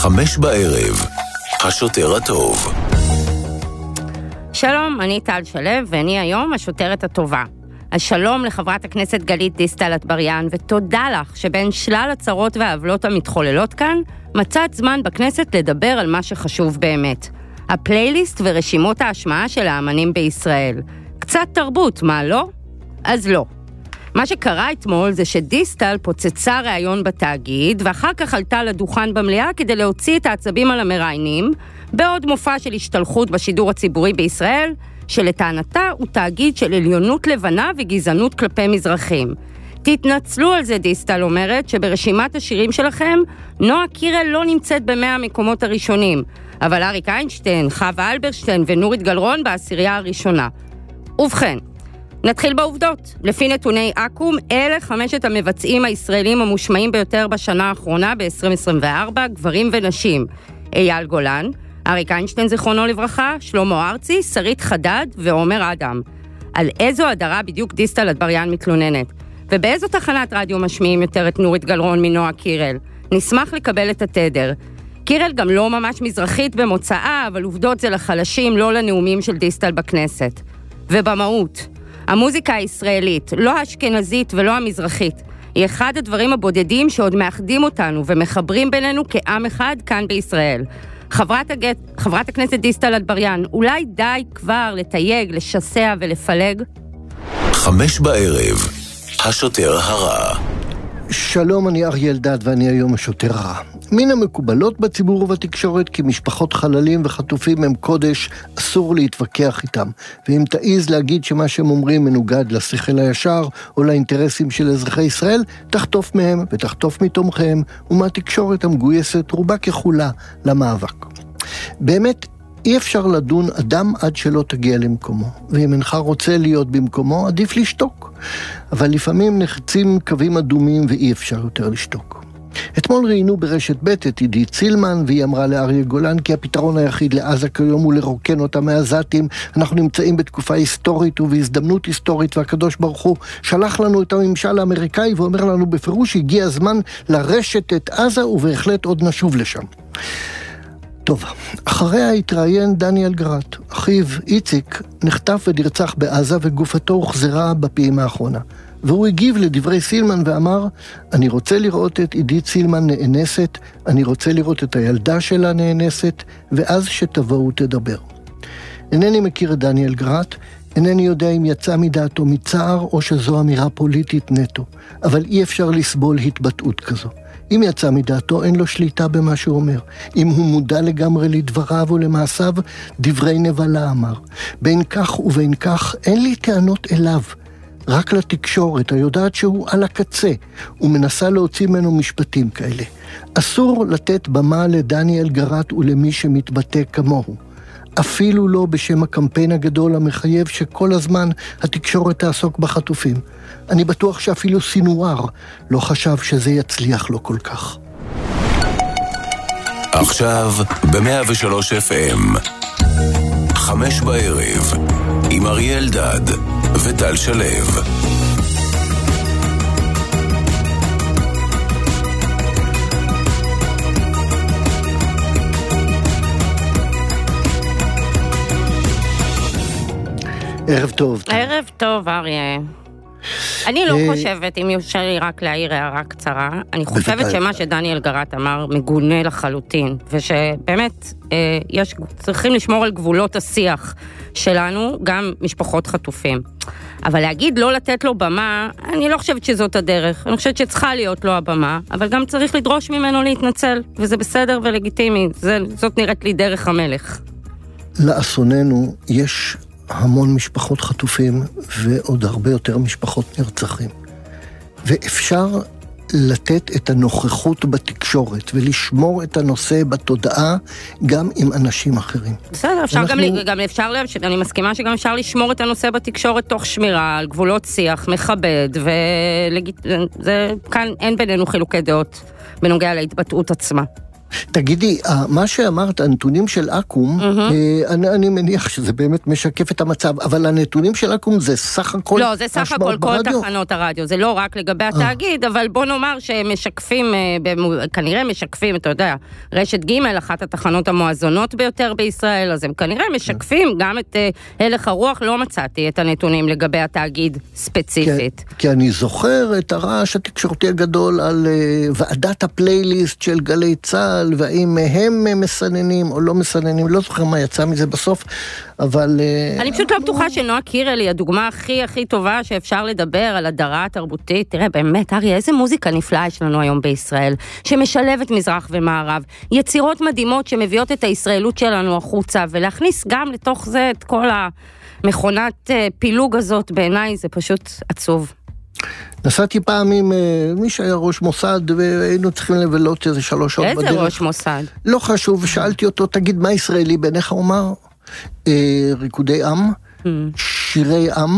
5:00, השוטר הטוב. שלום, אני טל שלו, ואני היום השוטרת הטובה. אז שלום לחברת הכנסת גלית דיסטל אטבריאן, ותודה לך שבין שלל הצרות והעוולות המתחוללות כאן, מצאת זמן בכנסת לדבר על מה שחשוב באמת. הפלייליסט ורשימות ההשמעה של האמנים בישראל. קצת תרבות, מה לא? אז לא. מה שקרה אתמול זה שדיסטל פוצצה ראיון בתאגיד, ואחר כך עלתה לדוכן במליאה כדי להוציא את העצבים על המראיינים, בעוד מופע של השתלחות בשידור הציבורי בישראל, שלטענתה הוא תאגיד של עליונות לבנה וגזענות כלפי מזרחים. תתנצלו על זה, דיסטל אומרת, שברשימת השירים שלכם, נועה קירל לא נמצאת ב100 המקומות הראשונים, אבל אריק איינשטיין, חווה אלברשטיין ונורית גלרון בעשירייה הראשונה. ובכן, נתחיל בעובדות. לפי נתוני אקום, אלה 5 המבצעים הישראלים המושמעים ביותר בשנה האחרונה ב-2024, גברים ונשים. אייל גולן, אריק איינשטיין זיכרונו לברכה, שלמה ארצי, שרית חדד ועומר אדם. על איזו הדרה בדיוק דיסטל אטבריאן מתלוננת? ובאיזו תחנת רדיו משמיעים יותר את נורית גלרון מנועה קירל? נשמח לקבל את התדר. קירל גם לא ממש מזרחית במוצאה, אבל עובדות זה לחלשים, לא לנאומים של דיסטל בכנסת. ובמהות, המוזיקה הישראלית, לא האשכנזית ולא המזרחית, היא אחד הדברים הבודדים שעוד מאחדים אותנו ומחברים בינינו כעם אחד כאן בישראל. חברת הכנסת דיסטל אטבריאן, אולי די כבר לתייג, לשסע ולפלג? 5:00, השוטר הרע. שלום, אני אריה אלדד ואני היום השוטר הרע. מן המקובלות בציבור ובתקשורת כי משפחות חללים וחטופים הם קודש, אסור להתווכח איתם. ואם תעיז להגיד שמה שהם אומרים מנוגד לשכל הישר או לאינטרסים של אזרחי ישראל, תחטוף מהם ותחטוף מתומכיהם ומהתקשורת המגויסת רובה ככולה למאבק. באמת, אי אפשר לדון אדם עד שלא תגיע למקומו, ואם אינך רוצה להיות במקומו, עדיף לשתוק. אבל לפעמים נחצים קווים אדומים ואי אפשר יותר לשתוק. אתמול ראינו ברשת ב' את עידית סילמן, והיא אמרה לאריה גולן כי הפתרון היחיד לעזה כיום הוא לרוקן אותה מהעזתים. אנחנו נמצאים בתקופה היסטורית ובהזדמנות היסטורית, והקדוש ברוך הוא שלח לנו את הממשל האמריקאי ואומר לנו בפירוש הגיע הזמן לרשת את עזה, ובהחלט עוד נשוב לשם. טוב, אחריה התראיין דניאל גרט. אחיו איציק נחטף ונרצח בעזה וגופתו הוחזרה בפעימה האחרונה. והוא הגיב לדברי סילמן ואמר, אני רוצה לראות את עידית סילמן נאנסת, אני רוצה לראות את הילדה שלה נאנסת, ואז שתבואו תדבר. אינני מכיר את דניאל גרט, אינני יודע אם יצא מדעתו מצער או שזו אמירה פוליטית נטו, אבל אי אפשר לסבול התבטאות כזו. אם יצא מדעתו, אין לו שליטה במה שהוא אומר. אם הוא מודע לגמרי לדבריו ולמעשיו, דברי נבלה אמר. בין כך ובין כך, אין לי טענות אליו. רק לתקשורת, היודעת שהוא על הקצה, ומנסה להוציא ממנו משפטים כאלה. אסור לתת במה לדניאל גרט ולמי שמתבטא כמוהו. אפילו לא בשם הקמפיין הגדול המחייב שכל הזמן התקשורת תעסוק בחטופים. אני בטוח שאפילו סינואר לא חשב שזה יצליח לו כל כך. עכשיו ב-103 FM 5:00 עם אריה אלדד וטל שלו. ערב טוב. ערב טוב, אריה. אני לא חושבת, אם יושר לי רק להעיר הערה קצרה, אני חושבת שמה שדניאל גרט אמר מגונה לחלוטין, ושבאמת צריכים לשמור על גבולות השיח שלנו, גם משפחות חטופים. אבל להגיד לא לתת לו במה, אני לא חושבת שזאת הדרך. אני חושבת שצריכה להיות לו הבמה, אבל גם צריך לדרוש ממנו להתנצל, וזה בסדר ולגיטימי. זאת נראית לי דרך המלך. לאסוננו יש המון משפחות חטופים ועוד הרבה יותר משפחות נרצחים. ואפשר לתת את הנוכחות בתקשורת ולשמור את הנושא בתודעה גם עם אנשים אחרים. בסדר, אפשר גם אפשר, אני מסכימה שגם אפשר לשמור את הנושא בתקשורת תוך שמירה על גבולות שיח מכבד, כאן אין בינינו חילוקי דעות בנוגע להתבטאות עצמה. תגידי, מה שאמרת, הנתונים של אקום, אני מניח שזה באמת משקף את המצב, אבל הנתונים של אקום זה סך הכל... לא, זה סך הכל כל תחנות הרדיו, זה לא רק לגבי התאגיד, אבל בוא נאמר שהם משקפים, כנראה משקפים, אתה יודע, רשת ג' אחת התחנות המואזונות ביותר בישראל, אז הם כנראה משקפים גם את הלך הרוח, לא מצאתי את הנתונים לגבי התאגיד ספציפית. כי אני זוכר את הרעש התקשורתי הגדול על ועדת הפלייליסט של גלי צהל, והאם הם מסננים או לא מסננים, לא זוכר מה יצא מזה בסוף, אבל... אני פשוט לא בטוחה שנועה קירל היא הדוגמה הכי טובה שאפשר לדבר על הדרה התרבותית. תראה, באמת, אריה, איזה מוזיקה נפלאה יש לנו היום בישראל, שמשלבת מזרח ומערב, יצירות מדהימות שמביאות את הישראלות שלנו החוצה, ולהכניס גם לתוך זה את כל המכונת פילוג הזאת, בעיניי זה פשוט עצוב. נסעתי פעם עם מי שהיה ראש מוסד, והיינו צריכים לבלות איזה 3 שעות בדרך. איזה ראש מוסד? לא חשוב, שאלתי אותו, תגיד, מה ישראלי בעיניך? הוא אמר, ריקודי עם, שירי עם,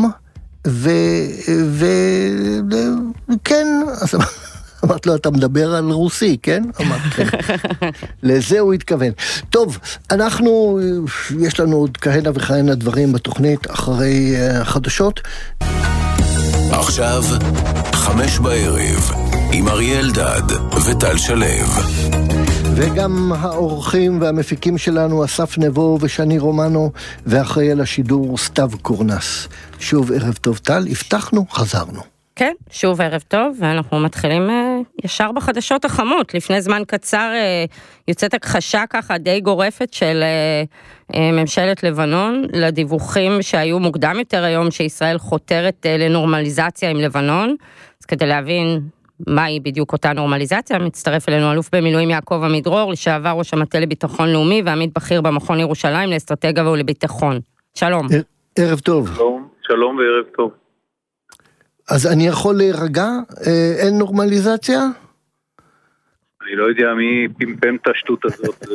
וכן, אז אמרת לו, אתה מדבר על רוסי, כן? אמרת, כן. לזה הוא התכוון. טוב, יש לנו עוד כהנה וכהנה דברים בתוכנית, אחרי החדשות. עכשיו, 5 בערב, עם אריאל דד וטל שלו. וגם האורחים והמפיקים שלנו, אסף נבו ושני רומנו, ואחראי על השידור סתיו קורנס. שוב ערב טוב טל, הבטחנו, חזרנו. כן, שוב ערב טוב, ואנחנו מתחילים ישר בחדשות החמות. לפני זמן קצר יוצאת הכחשה ככה די גורפת של ממשלת לבנון, לדיווחים שהיו מוקדם יותר היום, שישראל חותרת לנורמליזציה עם לבנון. אז כדי להבין מהי בדיוק אותה נורמליזציה, מצטרף אלינו אלוף במילואים יעקב עמידרור, לשעבר ראש המטה לביטחון לאומי, ועמית בכיר במכון ירושלים לאסטרטגיה ולביטחון. שלום. ערב טוב. שלום וערב טוב. אז אני יכול להירגע? אין נורמליזציה? אני לא יודע מי פמפם את השטות הזאת.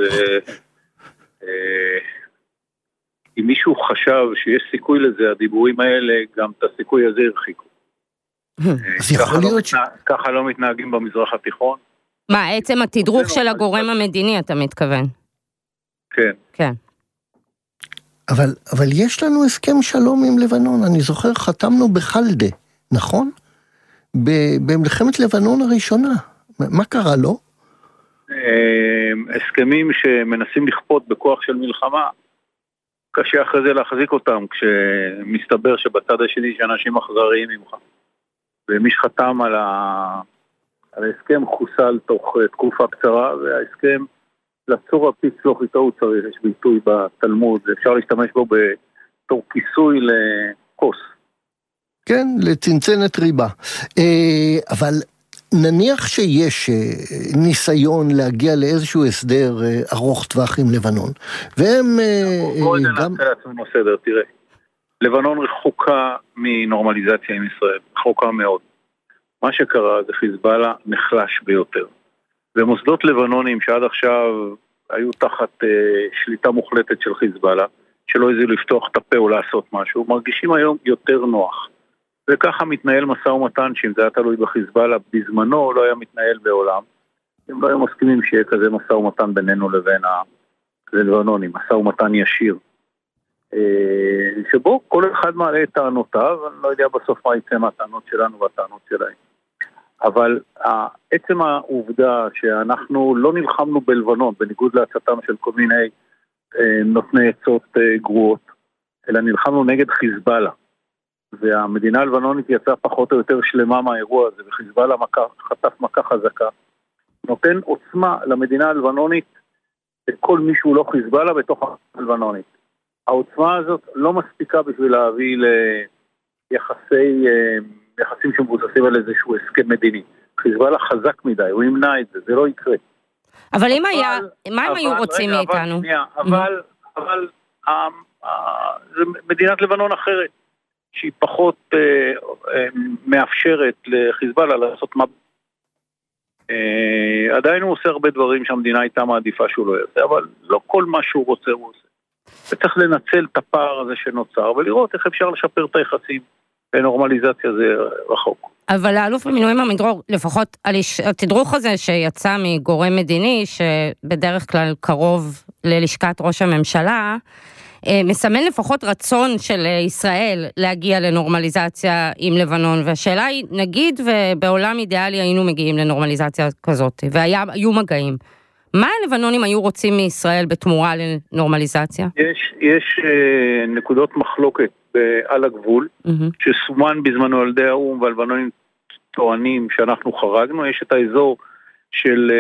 אם מישהו חשב שיש סיכוי לזה, הדיבורים האלה, גם את הסיכוי הזה הרחיקו. אז יכול להיות ככה לא מתנהגים במזרח התיכון. מה, עצם התדרוך של הגורם המדיני, אתה מתכוון? כן. כן. אבל יש לנו הסכם שלום עם לבנון, אני זוכר, חתמנו בחלדה. נכון? במלחמת לבנון הראשונה. מה קרה לו? הסכמים שמנסים לכפות בכוח של מלחמה, קשה אחרי זה להחזיק אותם, כשמסתבר שבצד השני שאנשים אכזריים ממך. ומי שחתם על ההסכם חוסל תוך תקופה קצרה, וההסכם לצור הפיץ לא חיתו צריך, יש ביטוי בתלמוד, אפשר להשתמש בו בתור כיסוי לכוס. כן, לצנצנת ריבה. אבל נניח שיש ניסיון להגיע לאיזשהו הסדר ארוך טווח עם לבנון, והם בואי ננסה לעצמנו סדר, תראה. לבנון רחוקה מנורמליזציה עם ישראל, רחוקה מאוד. מה שקרה זה חיזבאללה נחלש ביותר. ומוסדות לבנונים שעד עכשיו היו תחת שליטה מוחלטת של חיזבאללה, שלא איזו לפתוח את הפה או לעשות משהו, מרגישים היום יותר נוח. וככה מתנהל משא ומתן, שאם זה היה תלוי בחיזבאללה בזמנו, לא היה מתנהל בעולם. הם לא היו מסכימים שיהיה כזה משא ומתן בינינו לבין הלבנונים, משא ומתן ישיר. שבו כל אחד מעלה את טענותיו, אני לא יודע בסוף מה יצא מהטענות שלנו והטענות שלהם. אבל עצם העובדה שאנחנו לא נלחמנו בלבנון, בניגוד להצעתם של כל מיני נותני עצות גרועות, אלא נלחמנו נגד חיזבאללה. והמדינה הלבנונית יצאה פחות או יותר שלמה מהאירוע הזה, וחיזבאללה חטף מכה חזקה. נותן עוצמה למדינה הלבנונית, כל מישהו לא חיזבאללה בתוך הלבנונית. העוצמה הזאת לא מספיקה בשביל להביא ליחסים שמבוססים על איזשהו הסכם מדיני. חיזבאללה חזק מדי, הוא ימנע את זה, זה לא יקרה. אבל מה הם היו רוצים מאיתנו? אבל זה מדינת לבנון אחרת, שהיא פחות מאפשרת לחיזבאללה לעשות מה... עדיין הוא עושה הרבה דברים שהמדינה הייתה מעדיפה שהוא לא יעשה, אבל לא כל מה שהוא רוצה הוא עושה. וצריך לנצל את הפער הזה שנוצר, ולראות איך אפשר לשפר את היחסים ונורמליזציה זה רחוק. אבל האלוף במילואים עמידרור, לפחות התדרוך הזה שיצא מגורם מדיני, שבדרך כלל קרוב ללשכת ראש הממשלה, מסמן לפחות רצון של ישראל להגיע לנורמליזציה עם לבנון, והשאלה היא, נגיד ובעולם אידיאלי היינו מגיעים לנורמליזציה כזאת, והיו מגעים. מה הלבנונים היו רוצים מישראל בתמורה לנורמליזציה? יש נקודות מחלוקת על הגבול, שסומן בזמנו על ידי האו"ם, והלבנונים טוענים שאנחנו חרגנו. יש את האזור של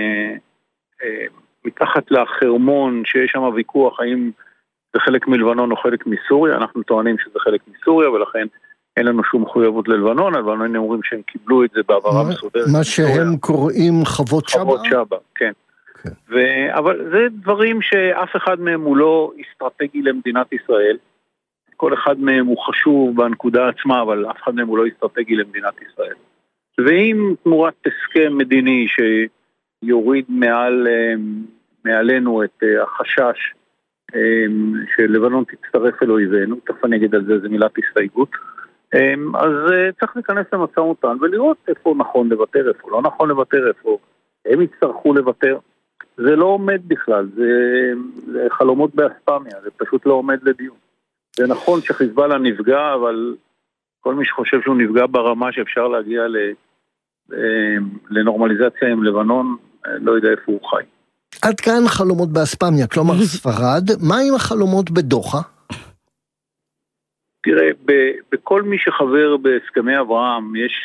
מתחת לחרמון, שיש שם ויכוח האם זה חלק מלבנון או חלק מסוריה. אנחנו טוענים שזה חלק מסוריה, ולכן אין לנו שום מחויבות ללבנון. הלבנונים אומרים שהם קיבלו את זה בעברה מסודרת. מה שהם קוראים חוות שבא? חוות שבא, כן. אבל זה דברים שאף אחד מהם הוא לא אסטרטגי למדינת ישראל. כל אחד מהם הוא חשוב בנקודה עצמה, אבל אף אחד מהם הוא לא אסטרטגי למדינת ישראל. ואם תמורת הסכם מדיני שיוריד מעלינו את החשש שלבנון תצטרף אל אויבינו, תכף אני אגיד על זה, זה מילת הסתייגות, אז צריך להיכנס למשא ומתן ולראות איפה נכון לוותר, איפה לא נכון לוותר, איפה הם יצטרכו לוותר. זה לא עומד בכלל, זה חלומות באספמיה, זה פשוט לא עומד לדיון. זה נכון שחיזבאללה נפגע, אבל כל מי שחושב שהוא נפגע ברמה שאפשר להגיע לנורמליזציה עם לבנון, לא יודע איפה הוא חי. עד כאן חלומות באספמיה, כלומר ספרד, מה עם החלומות בדוחה? תראה, בכל מי שחבר בהסכמי אברהם, יש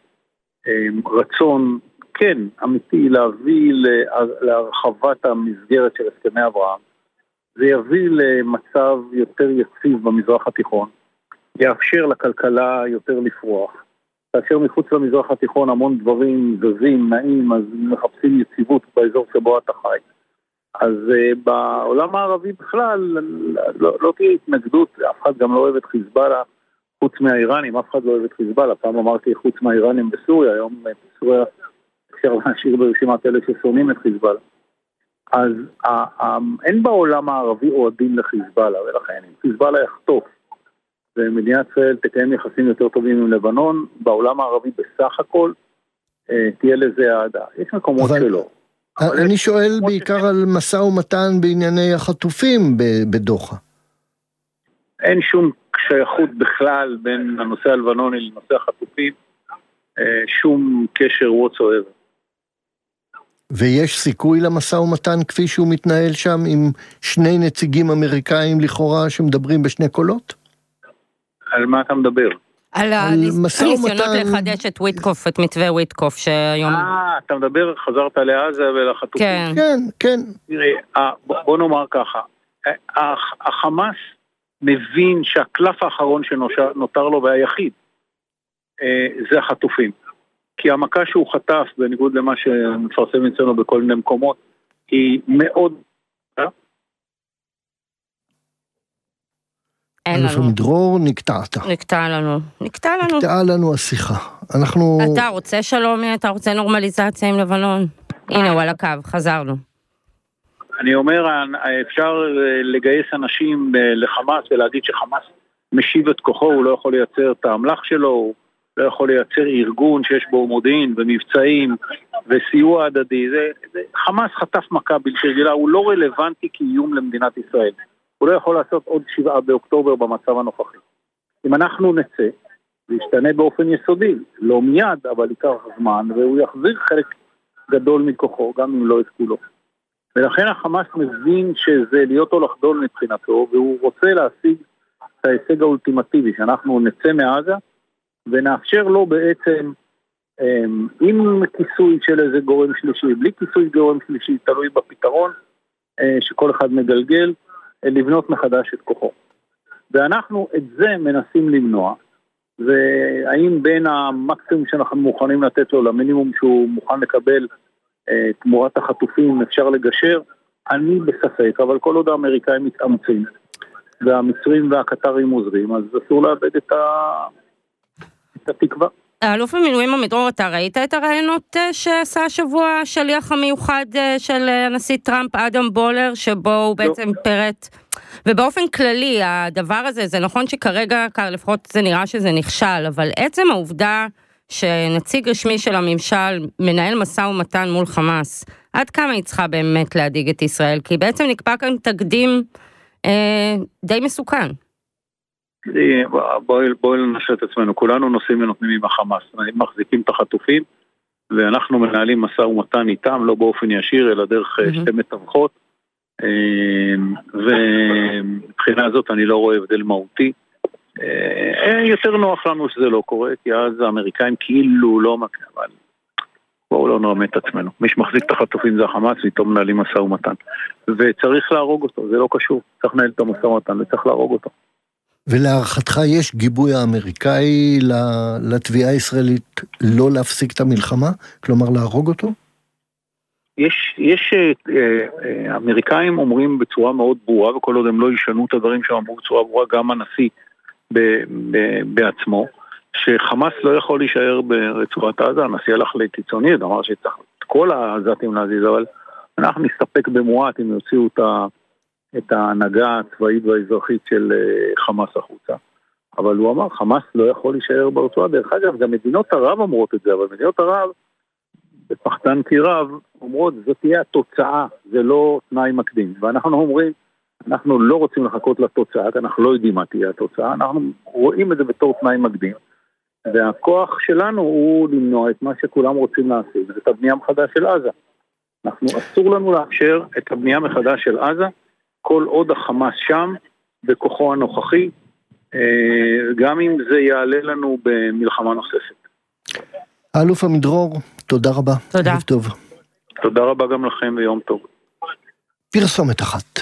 רצון, כן, אמיתי, להביא להרחבת המסגרת של הסכמי אברהם. זה יביא למצב יותר יציב במזרח התיכון, יאפשר לכלכלה יותר לפרוח, כאשר מחוץ למזרח התיכון המון דברים זזים, נעים, אז מחפשים יציבות באזור שבו אתה חי. אז בעולם הערבי בכלל לא תהיה התנגדות, אף אחד גם לא אוהב את חיזבאללה, חוץ מהאיראנים, אף אחד לא אוהב את חיזבאללה, פעם אמרתי חוץ מהאיראנים בסוריה, היום בסוריה אפשר להשאיר ברשימת אלה ששונאים את חיזבאללה. אז אין בעולם הערבי אוהדים לחיזבאללה, ולכן אם חיזבאללה יחטוף, ומדינת ישראל תקיים יחסים יותר טובים עם לבנון, בעולם הערבי בסך הכל תהיה לזה העדה. יש מקומות שלא. אני שואל בעיקר על משא ומתן בענייני החטופים בדוחה. אין שום שייכות בכלל בין הנושא הלבנוני לנושא החטופים, שום קשר whatsoever. ויש סיכוי למשא ומתן כפי שהוא מתנהל שם עם שני נציגים אמריקאים לכאורה שמדברים בשני קולות? על מה אתה מדבר? על הניסיונות לחדש את וויטקוף, את מתווה וויטקוף שהיום... אתה מדבר, חזרת לעזה ולחטופים. כן. תראה, בוא נאמר ככה, החמאס מבין שהקלף האחרון שנותר לו והיחיד, זה החטופים. כי המכה שהוא חטף, בניגוד למה שמפרסם אצלנו בכל מיני מקומות, היא מאוד... אלוף עמידרור, נקטעה לנו השיחה. אתה רוצה שלום, אתה רוצה נורמליזציה עם לבנון? הנה, הוא על הקו, חזרנו. אני אומר, אפשר לגייס אנשים לחמאס ולהגיד שחמאס משיב את כוחו, הוא לא יכול לייצר את האמל"ח שלו, הוא לא יכול לייצר ארגון שיש בו מודיעין ומבצעים וסיוע הדדי. חמאס חטף מכה בלתי רגילה, הוא לא רלוונטי כאיום למדינת ישראל. הוא לא יכול לעשות עוד 7 באוקטובר במצב הנוכחי. אם אנחנו נצא, זה ישתנה באופן יסודי, לא מיד, אבל ייקח זמן, והוא יחזיר חלק גדול מכוחו, גם אם לא יסכולו. ולכן החמאס מבין שזה להיות או לחדול מבחינתו, והוא רוצה להשיג את ההישג האולטימטיבי, שאנחנו נצא מעזה, ונאפשר לו בעצם, עם כיסוי של איזה גורם שלישי, בלי כיסוי גורם שלישי, תלוי בפתרון, שכל אחד מגלגל, לבנות מחדש את כוחו. ואנחנו את זה מנסים למנוע, והאם בין המקסימום שאנחנו מוכנים לתת לו למינימום שהוא מוכן לקבל תמורת החטופים אפשר לגשר, אני בספק, אבל כל עוד האמריקאים מתאמצים, והמצרים והקטרים עוזרים, אז אסור לאבד את התקווה. האלוף במילואים עמידרור, אתה ראית את הרעיונות שעשה השבוע השליח המיוחד של הנשיא טראמפ, אדם בולר, שבו הוא בעצם פירט ובאופן כללי, הדבר הזה, זה נכון שכרגע, לפחות זה נראה שזה נכשל, אבל עצם העובדה שנציג רשמי של הממשל מנהל משא ומתן מול חמאס, עד כמה היא צריכה באמת להדיג את ישראל? כי בעצם נקבע כאן תקדים די מסוכן. בואי ננסה את עצמנו, כולנו נושאים ונותנים עם החמאס, מחזיקים את החטופים, ואנחנו מנהלים משא ומתן איתם, לא באופן ישיר, אלא דרך שתי מתווכות, ומבחינה הזאת אני לא רואה הבדל מהותי. יותר נוח לנו שזה לא קורה, כי אז האמריקאים כאילו לא מקנה, אבל בואו לא נרמה את עצמנו. מי שמחזיק את החטופים זה החמאס, ואיתו מנהלים משא ומתן. וצריך להרוג אותו, זה לא קשור. צריך לנהל את המשא ומתן וצריך להרוג אותו. ולהערכתך יש גיבוי האמריקאי לתביעה הישראלית לא להפסיק את המלחמה? כלומר להרוג אותו? יש האמריקאים אומרים בצורה מאוד ברורה, וכל עוד הם לא ישנו את הדברים שאמרו בצורה ברורה, גם הנשיא בעצמו, שחמאס לא יכול להישאר ברצועת עזה. הנשיא הלך לקיצוני, אמר שצריך את כל העזתים להזיז, אבל אנחנו נסתפק במועט אם יוציאו את ההנהגה הצבאית והאזרחית של חמאס החוצה. אבל הוא אמר, חמאס לא יכול להישאר ברצועה. דרך אגב, גם מדינות ערב אומרות את זה, אבל מדינות ערב, בפחתן כי-רב, אומרות, זאת תהיה התוצאה, זה לא תנאי מקדים. ואנחנו אומרים, אנחנו לא רוצים לחכות לתוצאה, אנחנו לא יודעים מה תהיה התוצאה, אנחנו רואים את זה בתור תנאי מקדים. והכוח שלנו הוא למנוע את מה שכולם רוצים לעשות, את הבנייה מחדש של עזה. אסור לנו לאפשר את הבנייה מחדש של עזה, כל עוד החמאס שם, בכוחו הנוכחי, גם אם זה יעלה לנו במלחמה נוספת. אלוף עמידרור, תודה רבה. תודה. טוב. תודה רבה גם לכם ויום טוב. פרסומת אחת.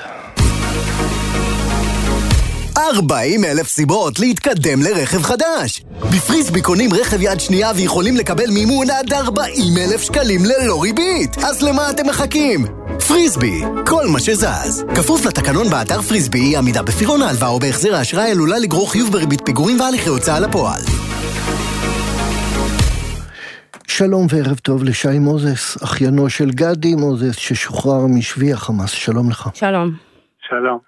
40,000 סיבות להתקדם לרכב חדש. בפריסבי קונים רכב יד שנייה ויכולים לקבל מימון עד 40,000 שקלים ללא ריבית. אז למה אתם מחכים? פריסבי, כל מה שזז. כפוף לתקנון באתר פריסבי, עמידה בפירעון ההלוואה או בהחזר האשראי עלולה לגרור חיוב בריבית פיגורים והליכי הוצאה לפועל. שלום וערב טוב לשי מוזס, אחיינו של גדי מוזס ששוחרר משבי החמאס. שלום לך. שלום. שלום.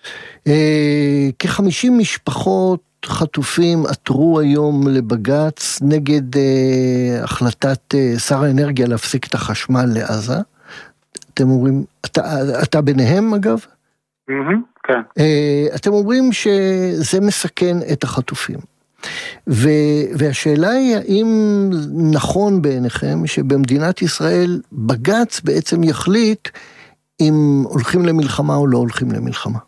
כ-50 משפחות חטופים עתרו היום לבג"ץ נגד החלטת שר האנרגיה להפסיק את החשמל לעזה. אתם אומרים, אתה ביניהם אגב? כן. אתם אומרים שזה מסכן את החטופים. והשאלה היא האם נכון בעיניכם שבמדינת ישראל בג"ץ בעצם יחליט אם הולכים למלחמה או לא הולכים למלחמה?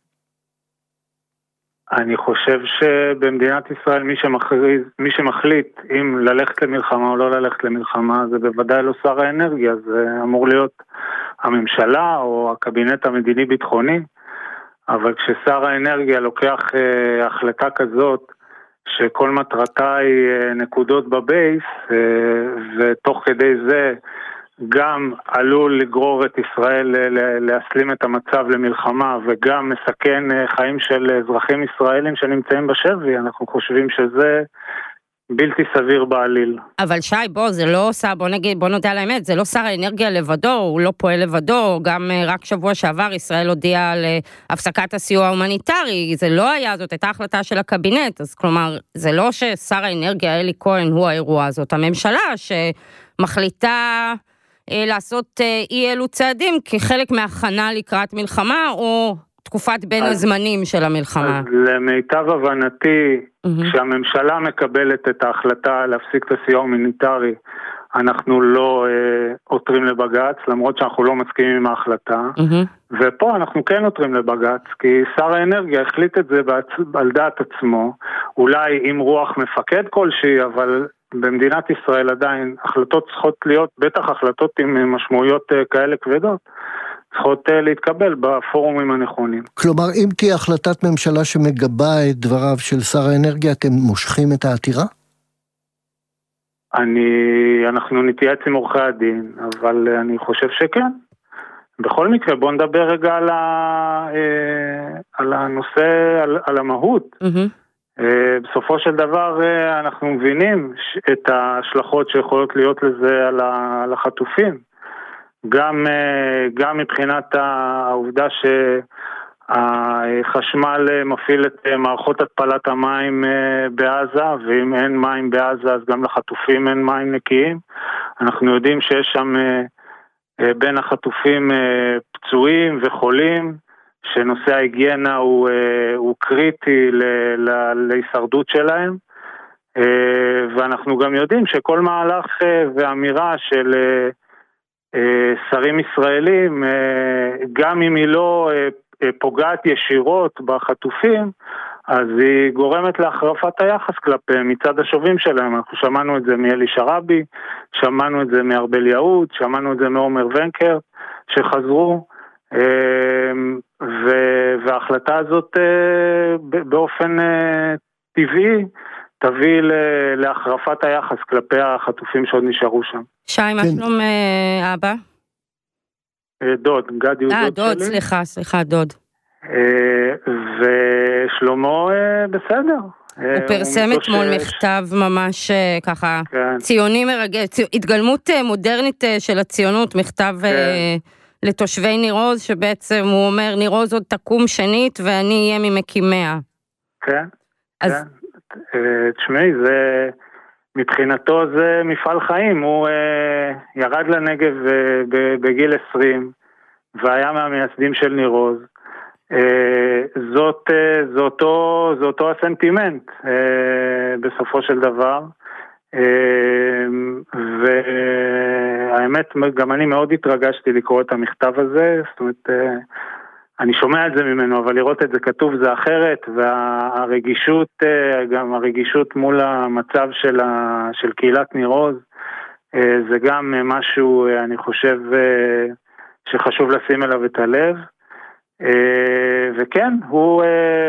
אני חושב שבמדינת ישראל מי שמחליט אם ללכת למלחמה או לא ללכת למלחמה זה בוודאי לא שר האנרגיה, זה אמור להיות הממשלה או הקבינט המדיני ביטחוני, אבל כששר האנרגיה לוקח החלטה כזאת שכל מטרתה היא נקודות בבייס, ותוך כדי זה גם עלול לגרור את ישראל להסלים את המצב למלחמה, וגם מסכן חיים של אזרחים ישראלים שנמצאים בשבי, אנחנו חושבים שזה בלתי סביר בעליל. אבל שי, זה לא עושה, בוא נודע על האמת, זה לא שר האנרגיה לבדו, הוא לא פועל לבדו, גם רק שבוע שעבר ישראל הודיעה על הפסקת הסיוע ההומניטרי, זה לא היה, זאת הייתה החלטה של הקבינט, אז כלומר, זה לא ששר האנרגיה אלי כהן הוא האירוע הזאת, הממשלה שמחליטה לעשות אי אלו צעדים כחלק מהכנה לקראת מלחמה, או תקופת בין הזמנים של המלחמה. אז למיטב הבנתי, כשהממשלה מקבלת את ההחלטה להפסיק את הסיוע ההומניטרי, אנחנו לא עותרים לבג"ץ, למרות שאנחנו לא מסכימים עם ההחלטה, ופה אנחנו כן עותרים לבג"ץ, כי שר האנרגיה החליט את זה על דעת עצמו, אולי עם רוח מפקד כלשהי, אבל במדינת ישראל עדיין החלטות צריכות להיות, בטח החלטות עם משמעויות כאלה כבדות, צריכות להתקבל בפורומים הנכונים. כלומר, אם תהיה החלטת ממשלה שמגבה את דבריו של שר האנרגיה, אתם מושכים את העתירה? אנחנו נתייעץ עם עורכי הדין, אבל אני חושב שכן. בכל מקרה, בוא נדבר רגע על הנושא, על המהות. בסופו של דבר אנחנו מבינים את ההשלכות שיכולות להיות לזה על החטופים. גם מבחינת העובדה החשמל מפעיל את מערכות התפלת המים בעזה, ואם אין מים בעזה אז גם לחטופים אין מים נקיים. אנחנו יודעים שיש שם בין החטופים פצועים וחולים, שנושא ההיגיינה הוא קריטי להישרדות שלהם, ואנחנו גם יודעים שכל מהלך ואמירה של שרים ישראלים, גם אם היא לא פוגעת ישירות בחטופים, אז היא גורמת להחרפת היחס כלפי מצד השובים שלהם. אנחנו שמענו את זה מאלי שרבי, שמענו את זה מארבל יהוד, שמענו את זה מעומר ונקר, שחזרו, וההחלטה הזאת באופן טבעי תביא להחרפת היחס כלפי החטופים שעוד נשארו שם. שי, מה שלום אבא? דוד, גדי הוא דוד שלי. סליחה, דוד. ושלמה בסדר. הוא פרסם אתמול מכתב ממש ככה, ציוני מרגש, התגלמות מודרנית של הציונות, מכתב לתושבי ניר עוז, שבעצם הוא אומר, ניר עוז עוד תקום שנית ואני אהיה ממקימיה. כן, תשמעי, מבחינתו זה מפעל חיים, הוא ירד לנגב בגיל 20, והיה מהמייסדים של ניר עוז. זה אותו הסנטימנט בסופו של דבר, והאמת גם אני מאוד התרגשתי לקרוא את המכתב הזה, זאת אומרת אני שומע את זה ממנו, אבל לראות את זה כתוב זה אחרת, והרגישות, גם הרגישות מול המצב של קהילת ניר עוז, זה גם משהו אני חושב שחשוב לשים אליו את הלב. וכן, הוא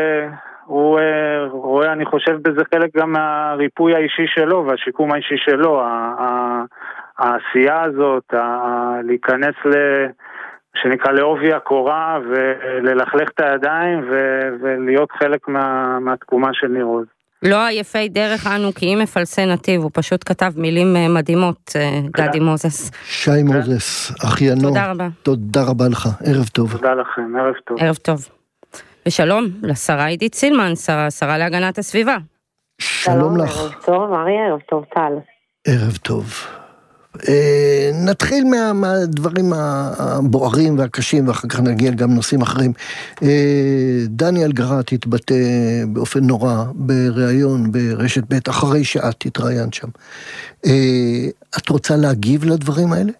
רואה, אני חושב בזה חלק גם מהריפוי האישי שלו והשיקום האישי שלו, העשייה הזאת, להיכנס שנקרא לעובי הקורה וללכלך את הידיים ולהיות חלק מהתקומה של ניר עוז. לא עייפי דרך אנו כי אם מפלסי נתיב, הוא פשוט כתב מילים מדהימות, גדי מוזס. שי מוזס, אחיינו. תודה רבה. תודה רבה לך, ערב טוב. תודה לכם, ערב טוב. ערב טוב. ושלום לשרה עידית סילמן, שרה להגנת הסביבה. שלום לך. ערב טוב, אריה, ערב טוב טל. ערב טוב. נתחיל מהדברים הבוערים והקשים, ואחר כך נגיע גם נושאים אחרים. דניאל גרט התבטא באופן נורא בראיון ברשת ב' אחרי שאת התראיינת שם. את רוצה להגיב לדברים האלה?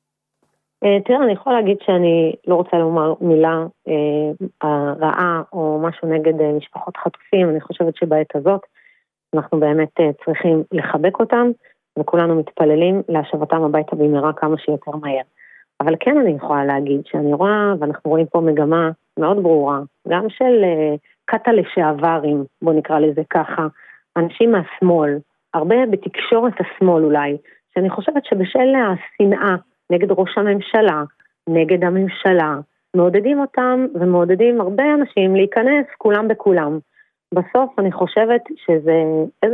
תראה, אני יכולה להגיד שאני לא רוצה לומר מילה רעה או משהו נגד משפחות חטופים. אני חושבת שבעת הזאת אנחנו באמת צריכים לחבק אותם, וכולנו מתפללים להשבתם הביתה במהרה כמה שיותר מהר. אבל כן אני יכולה להגיד שאני רואה, ואנחנו רואים פה מגמה מאוד ברורה, גם של קטע לשעברים, בוא נקרא לזה ככה, אנשים מהשמאל, הרבה בתקשורת השמאל אולי, שאני חושבת שבשל השנאה נגד ראש הממשלה, נגד הממשלה, מעודדים אותם ומעודדים הרבה אנשים להיכנס כולם בכולם. בסוף אני חושבת שזה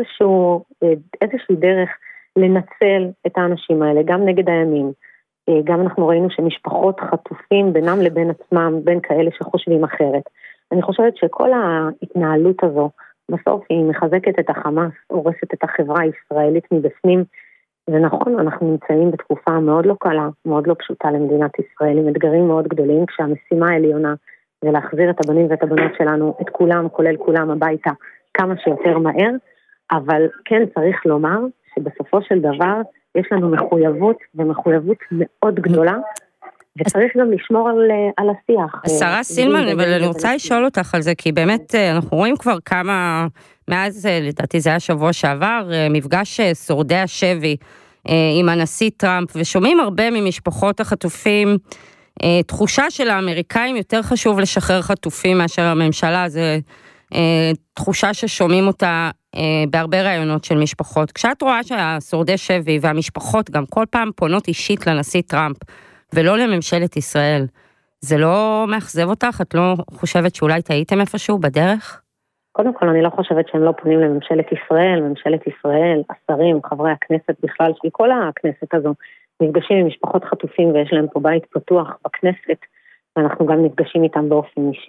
איזושהי דרך לנצל את האנשים האלה, גם נגד הימין. גם אנחנו ראינו שמשפחות חטופים בינם לבין עצמם, בין כאלה שחושבים אחרת. אני חושבת שכל ההתנהלות הזו, בסוף היא מחזקת את החמאס, הורסת את החברה הישראלית מבפנים, ונכון, אנחנו נמצאים בתקופה מאוד לא קלה, מאוד לא פשוטה למדינת ישראל, עם אתגרים מאוד גדולים, כשהמשימה העליונה זה להחזיר את הבנים ואת הבנות שלנו, את כולם, כולל כולם הביתה, כמה שיותר מהר, אבל כן צריך לומר שבסופו של דבר יש לנו מחויבות, ומחויבות מאוד גדולה, וצריך גם לשמור על השיח. שרה סילמן, אבל אני רוצה לשאול אותך על זה, כי באמת אנחנו רואים כבר כמה, מאז לדעתי זה היה שבוע שעבר, מפגש שורדי השבי עם הנשיא טראמפ, ושומעים הרבה ממשפחות החטופים, תחושה של האמריקאים יותר חשוב לשחרר חטופים מאשר הממשלה, זה תחושה ששומעים אותה בהרבה רעיונות של משפחות. כשאת רואה שהשורדי שבי והמשפחות גם כל פעם פונות אישית לנשיא טראמפ, ולא לממשלת ישראל, זה לא מאכזב אותך? את לא חושבת שאולי טעיתם איפשהו בדרך? קודם כל, אני לא חושבת שהם לא פונים לממשלת ישראל, ממשלת ישראל, השרים, חברי הכנסת בכלל, של כל הכנסת הזו, נפגשים עם משפחות חטופים ויש להם פה בית פתוח בכנסת, ואנחנו גם נפגשים איתם באופן אישי.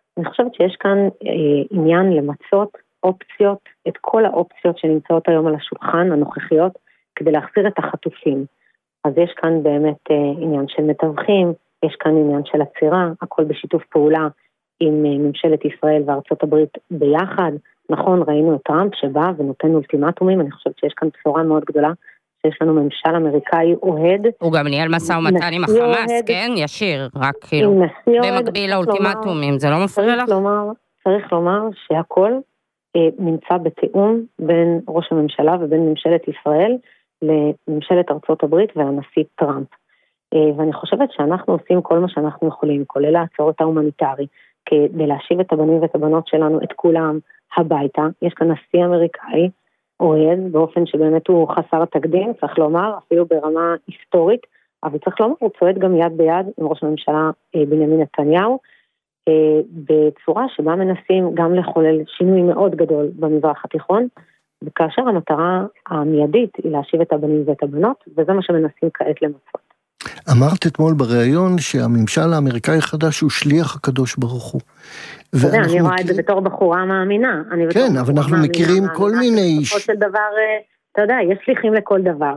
אני חושבת שיש כאן עניין למצות אופציות, את כל האופציות שנמצאות היום על השולחן הנוכחיות, כדי להחזיר את החטופים. אז יש כאן באמת עניין של מתווכים, יש כאן עניין של עצירה, הכל בשיתוף פעולה עם ממשלת ישראל וארצות הברית ביחד. נכון, ראינו את טראמפ שבא ונותן אולטימטומים, אני חושבת שיש כאן בשורה מאוד גדולה, שיש לנו ממשל אמריקאי אוהד. הוא גם ניהל משא ומתן עם החמאס, כן? ישיר, רק כאילו, במקביל לאולטימטומים, זה לא מפריע לך? צריך לומר שהכל נמצא בתיאום בין ראש הממשלה ובין ממשלת ישראל לממשלת ארצות הברית והנשיא טראמפ. ואני חושבת שאנחנו עושים כל מה שאנחנו יכולים, כולל העצרות ההומניטרי, כדי להשיב את הבנים ואת הבנות שלנו, את כולם הביתה. יש כאן נשיא אמריקאי אוהד, באופן שבאמת הוא חסר תקדים, צריך לומר, אפילו ברמה היסטורית, אבל צריך לומר, הוא צועד גם יד ביד עם ראש הממשלה בנימין נתניהו, בצורה שבה מנסים גם לחולל שינוי מאוד גדול במזרח התיכון, וכאשר המטרה המיידית היא להשיב את הבנים ואת הבנות, וזה מה שמנסים כעת למצות. אמרת אתמול בריאיון שהממשל האמריקאי החדש הוא שליח הקדוש ברוך הוא. אני רואה את זה בתור בחורה מאמינה. כן, אבל אנחנו מכירים כל מיני... בסופו של דבר, אתה יודע, יש שליחים לכל דבר.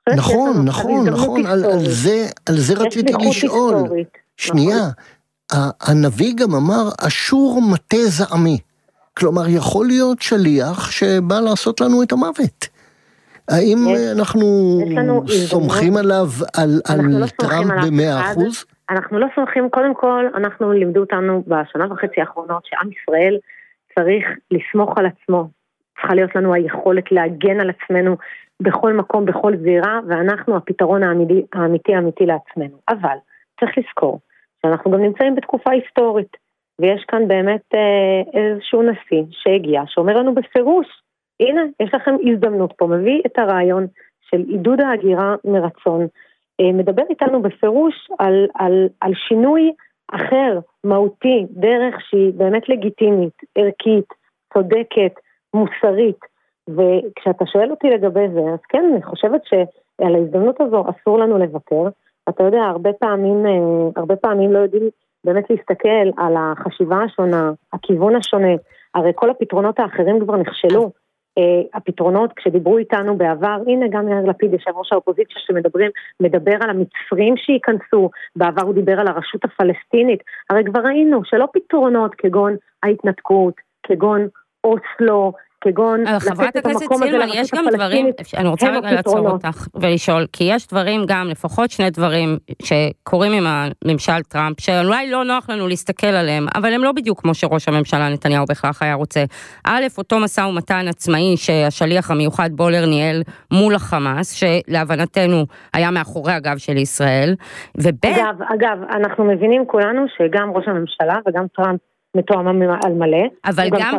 נכון, על זה רציתי לשאול. שנייה, הנביא גם אמר, אשור מטה זעמי. כלומר, יכול להיות שליח שבא לעשות לנו את המוות. האם אנחנו סומכים עליו על טראמפ ב100%? אנחנו לא סומכים, קודם כל, אנחנו לימדו אותנו בשנה וחצי האחרונות שעם ישראל צריך לסמוך על עצמו. צריכה להיות לנו היכולת להגן על עצמנו בכל מקום, בכל זירה, ואנחנו הפתרון האמיתי לעצמנו. אבל צריך לזכור שאנחנו גם נמצאים בתקופה היסטורית, ויש כאן באמת איזשהו נשיא שהגיע, שאומר לנו בפירוש, הנה, יש לכם הזדמנות פה, מביא את הרעיון של עידוד ההגירה מרצון, מדבר איתנו בפירוש על שינוי אחר, מהותי, דרך שהיא באמת לגיטימית, ערכית, צודקת, מוסרית, וכשאתה שואל אותי לגבי זה, אז כן, אני חושבת שעל ההזדמנות הזו אסור לנו לוותר, אתה יודע, הרבה פעמים לא יודעים באמת להסתכל על החשיבה השונה, הכיוון השונה, הרי כל הפתרונות האחרים כבר נכשלו, הפתרונות כשדיברו איתנו בעבר, הנה גם יאיר לפיד יושב ראש האופוזיציה מדבר על המצרים שיכנסו, בעבר הוא דיבר על הרשות הפלסטינית, הרי כבר ראינו שלא פתרונות כגון ההתנתקות, כגון אוסלו, חברת הכנסת סילמן, יש גם דברים, אני רוצה רגע לעצור אותך ולשאול, כי יש דברים גם, לפחות שני דברים שקורים עם הממשל טראמפ, שאולי לא נוח לנו להסתכל עליהם, אבל הם לא בדיוק כמו שראש הממשלה נתניהו בכך היה רוצה. א', אותו משא ומתן עצמאי שהשליח המיוחד בולר ניהל מול החמאס, שלהבנתנו היה מאחורי הגב של ישראל, אגב, אנחנו מבינים כולנו שגם ראש הממשלה וגם טראמפ מתואם על מלא. אבל גם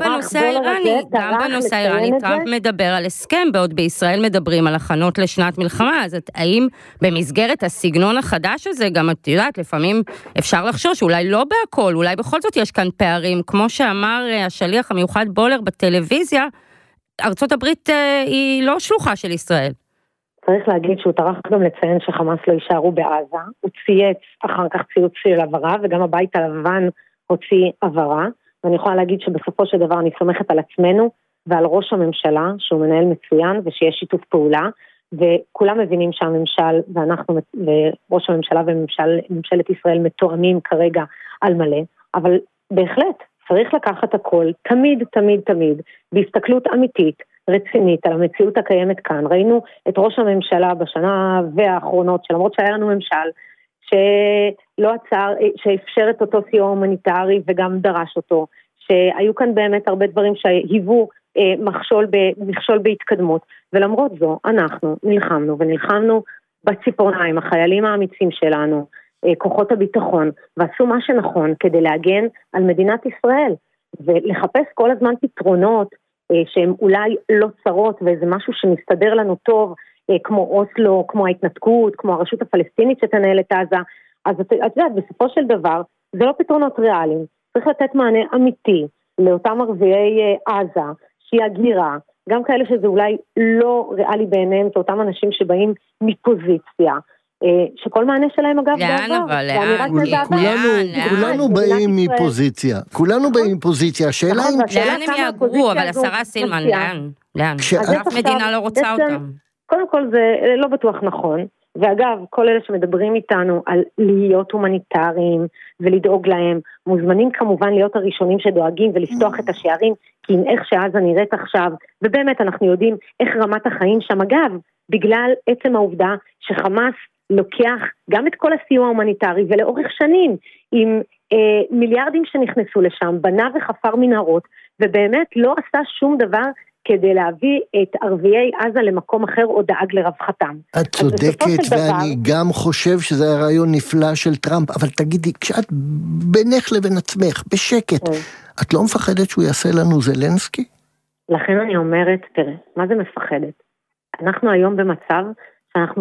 בנושא האיראני, טראמפ מדבר על הסכם, בעוד בישראל מדברים על הכנות לשנת מלחמה, אז האם במסגרת הסגנון החדש הזה, גם את יודעת, לפעמים אפשר לחשוש, אולי לא בהכל, אולי בכל זאת יש כאן פערים, כמו שאמר השליח המיוחד בולר בטלוויזיה, ארצות הברית היא לא שלוחה של ישראל. צריך להגיד שהוא טרח גם לציין שחמאס לא יישארו בעזה, הוא צייץ אחר כך ציוץ של הבהרה, וגם הבית הלבן הוציא עברה, ואני יכולה להגיד שבסופו של דבר אני סומכת על עצמנו ועל ראש הממשלה, שהוא מנהל מצוין ושיש שיתוף פעולה, וכולם מבינים שהממשל ואנחנו, ראש הממשלה וממשלת ישראל מתואמים כרגע על מלא, אבל בהחלט צריך לקחת הכל, תמיד, בהסתכלות אמיתית, רצינית על המציאות הקיימת כאן. ראינו את ראש הממשלה בשנה והאחרונות, שלמרות שהיה לנו ממשל, שלא עצר, שאפשר את אותו סיוע הומניטרי וגם דרש אותו, שהיו כאן באמת הרבה דברים שהיוו מכשול בהתקדמות, ולמרות זו אנחנו נלחמנו בציפורניים, החיילים האמיצים שלנו, כוחות הביטחון, ועשו מה שנכון כדי להגן על מדינת ישראל, ולחפש כל הזמן פתרונות שהם אולי לא צרות, וזה משהו שמסתדר לנו טוב, כמו אוסלו, כמו ההתנתקות, כמו הרשות הפלסטינית שתנהל את עזה, אז את יודעת, בסופו של דבר, זה לא פתרונות ריאליים, צריך לתת מענה אמיתי לאותם ערביי עזה, שהיא הגירה, גם כאלה שזה אולי לא ריאלי בעיניהם, זה אותם אנשים שבאים מפוזיציה, שכל מענה שלהם אגב לאן אבל, לאן? כולנו באים מפוזיציה, כולנו באים מפוזיציה, השאלה אם... לאן הם יאגרו, אבל השרה סילמן, לאן? אף מדינה לא רוצה אותם. קודם כל זה לא בטוח נכון, ואגב, כל אלה שמדברים איתנו על להיות הומניטריים ולדאוג להם, מוזמנים כמובן להיות הראשונים שדואגים ולפתוח את השערים, כי עם איך שעזה נראית עכשיו, ובאמת אנחנו יודעים איך רמת החיים שם, אגב, בגלל עצם העובדה שחמאס לוקח גם את כל הסיוע ההומניטרי, ולאורך שנים, עם מיליארדים שנכנסו לשם, בנה וחפר מנהרות, ובאמת לא עשה שום דבר כדי להביא את ערביי עזה למקום אחר או דאג לרווחתם. את צודקת, ואני גם חושב שזה היה רעיון נפלא של טראמפ, אבל תגידי, כשאת בינך לבין עצמך, בשקט, את לא מפחדת שהוא יעשה לנו זלנסקי? לכן אני אומרת, תראה, מה זה מפחדת? אנחנו היום במצב שאנחנו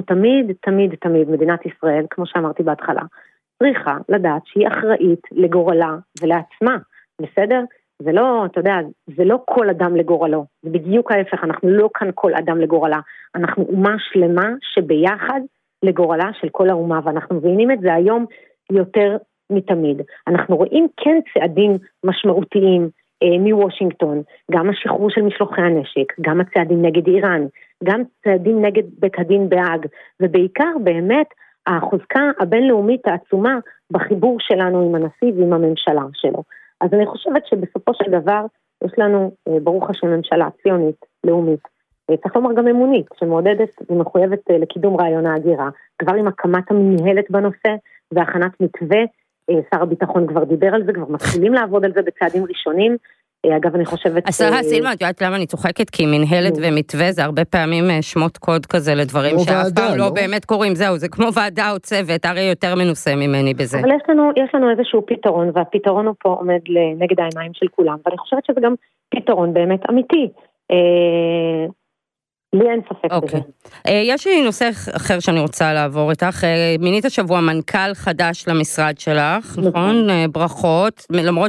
תמיד, מדינת ישראל, כמו שאמרתי בהתחלה, צריכה לדעת שהיא אחראית לגורלה ולעצמה, בסדר? זה לא, אתה יודע, זה לא כל אדם לגורלו, זה בדיוק ההפך, אנחנו לא כאן כל אדם לגורלה, אנחנו אומה שלמה שביחד לגורלה של כל האומה, ואנחנו מבינים את זה היום יותר מתמיד. אנחנו רואים כן צעדים משמעותיים מוושינגטון, גם השחרור של משלוחי הנשק, גם הצעדים נגד איראן, גם צעדים נגד בית הדין בהאג, ובעיקר באמת החוזקה הבינלאומית העצומה בחיבור שלנו עם הנשיא ועם הממשלה שלו. אז אני חושבת שבסופו של דבר יש לנו, ברוך השם, ממשלה ציונית, לאומית, צריך לומר גם אמונית, שמעודדת ומחויבת לקידום רעיון ההגירה, כבר עם הקמת המנהלת בנושא והכנת מתווה, שר הביטחון כבר דיבר על זה, כבר מתחילים לעבוד על זה בצעדים ראשונים, אגב אני חושבת... השרה סילמן, את יודעת למה אני צוחקת? כי מנהלת ומתווה זה הרבה פעמים שמות קוד כזה לדברים שאף פעם לא באמת קוראים, זהו, זה כמו ועדה או צוות, הרי יותר מנוסה ממני בזה. אבל יש לנו איזשהו פתרון, והפתרון הוא פה עומד נגד העיניים של כולם, ואני חושבת שזה גם פתרון באמת אמיתי. לי אין ספק בזה. יש לי נושא אחר שאני רוצה לעבור איתך, מינית השבוע מנכ"ל חדש למשרד שלך, נכון? ברכות, למרות